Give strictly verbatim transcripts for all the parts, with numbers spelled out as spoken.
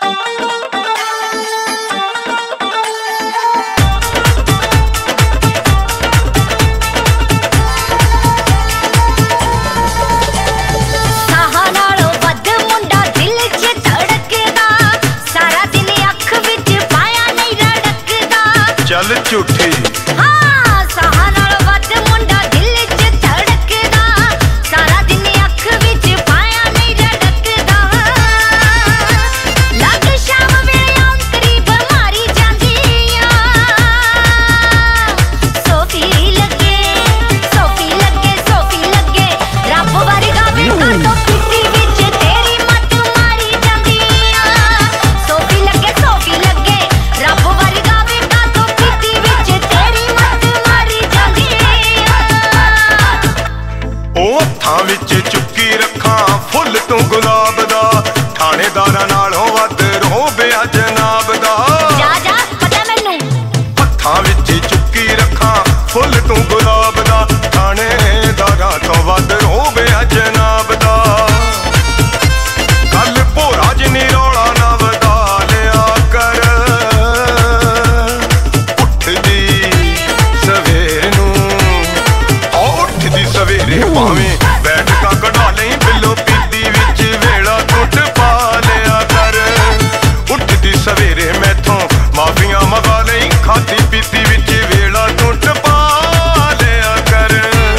चल झूठी हाँ साहा नालों वध मुंडा दिल च धड़कदा सारा दिन अख विच पाया नहीं रड़कदा लग शाम वेले अंतरी बीमारी जांदी आ सोफी लगे सोफी लगे सोफी लगे रब वर्गा वेखा तो किसी विच तेरी मत मारी जांदी आ सोफी लगे सोफी लगे रब वर्गा हत्थां विच चुक्की रखां फुल तू गुलाब दा थाणेदारां नालों वध रोबिया जनाब दा जा जा पता मैनू हत्थां विच चुक्की रखां फुल तू गुलाब दा थाणेदारां तो वध रोबिया जनाब दा गल भोरा जिन्नी रौला ना वधा लिया कर उठदी सवेर नूं आ उठदी सवेरे भावें सवेरे मैथों माफिया मंगा लई खाती पीती विच वेला टुट पा लिया कर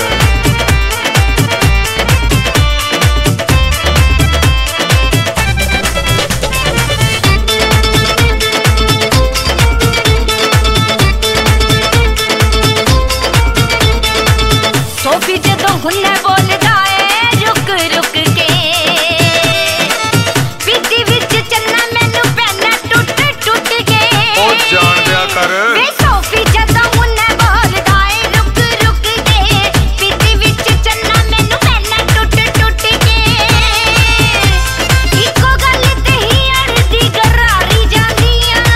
सोफी जदों हुन्ने बोलदा ए रुक रुक के पीती विच चन्ना मैनू पैना टुट टुट के ओ जान दिया कर वे सोफी जदों हुन्ने बोलदा ए रुक रुक के पीती विच चन्ना मैनू पैना टुट टुट के इको गल ते ही अड़दी गरारी जांदियां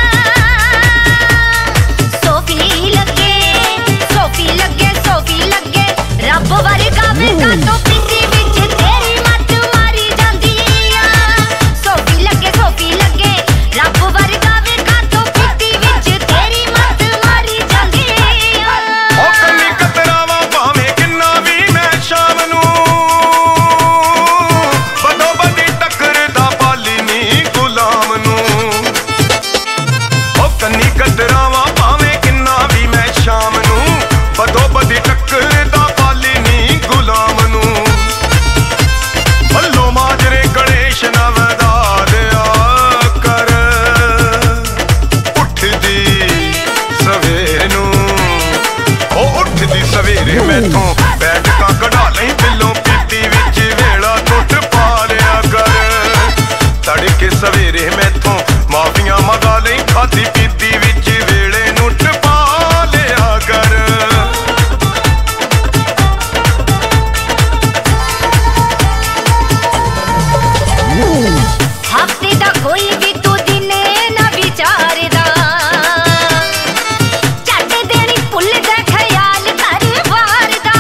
सोफी लगे सोफी लगे सोफी लगे रब वर्गा वेखा तो पीती विच तेरी मत मारी जांदी आ सोफी लगे सोफी लगे रब वर्गा वेखा तो पीती विच तेरी मत मारी जांदी आ ओ कन्नी कतरावां भावें किन्ना वी मैं शाम नूं बदो बदी टकरदा पाली नी गुलाम नूं ओ कन्नी कतरावां भावें किन्ना वी मैं शाम नूं बदो बदी टकरदा पाली नी गुलाम नूं भल्लो माजरे गणेश ना वधा लिया कर उठदी सवेर नूं ओ उठदी सवेरे मैथों बैठकां कढा लई बिल्लों पीती विच वेला टुट पा लिया कर तड़के सवेरे मैथों माफिया मंगा लई खाती पीती विच वेले नूं टपा लिया कर हफ्ते दा कोई भी तू दिन ना विचारदा झट देनी भुलदा ख्याल कर वार दा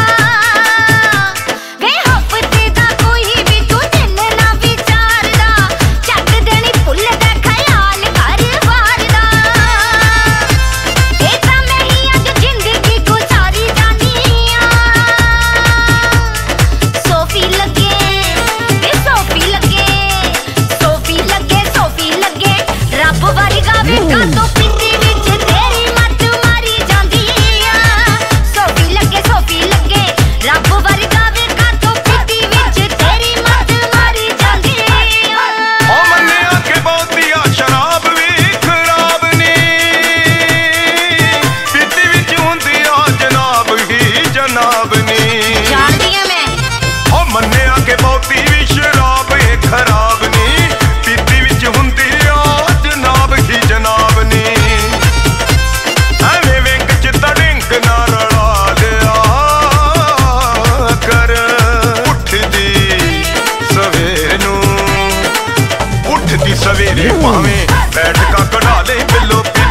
वे हफ्ते दा कोई भी तू दिन ना विचारदा झट देनी भुलदा ख्याल कर वार दा ए तां मैं ही अज जिंदगी गुजारी जानी आ सोफी लगे वे सोफी लगे सोफी लगे सोफी लगे रब वर्गा वेखा तो पीती विच तेरी मत मारी जांदी आ सोफी लगे सोफी लगे रब वर्गा वेखा तो पीती विच तेरी मत मारी जांदी आ ओ मन्निया के बहुतिया शराब भी खराब नी पीती विच हुंदी आ जनाब ही जनाब नी जाणदी आ मैं ओ मन्निया के बहुती भी शराब ए खराब नी पीती विच हुंदी आ जनाब ही जनाब नी एवें विंग च तड़िंग ना रला लिया कर उठदी सवेर नूं उठदी सवेरे भावें बैठकां कढा ले बिल्लो